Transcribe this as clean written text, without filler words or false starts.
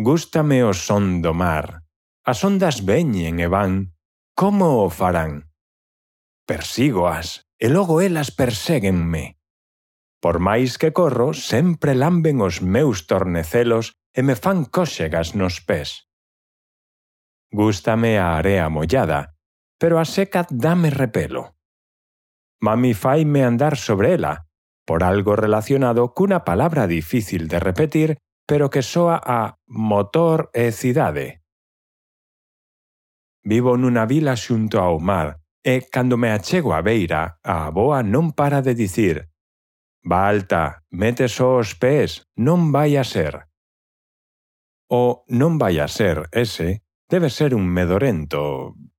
Gústame o son do mar. As ondas veñen e van. Como o farán? Persígoas, e logo elas perséguenme. Por máis que corro, sempre lamben os meus tornecelos e me fan cóxegas nos pés. Gústame a area mollada, pero a seca dame repelo. Mami faime andar sobre ela, por algo relacionado cunha palabra difícil de repetir, pero que soa a motor e cidade. Vivo nunha vila xunto ao mar, e cando me achego á beira, a avoa non para de dicir: «Balta, mete só os pés, non vai a ser». O non vai a ser ese debe ser un medorento,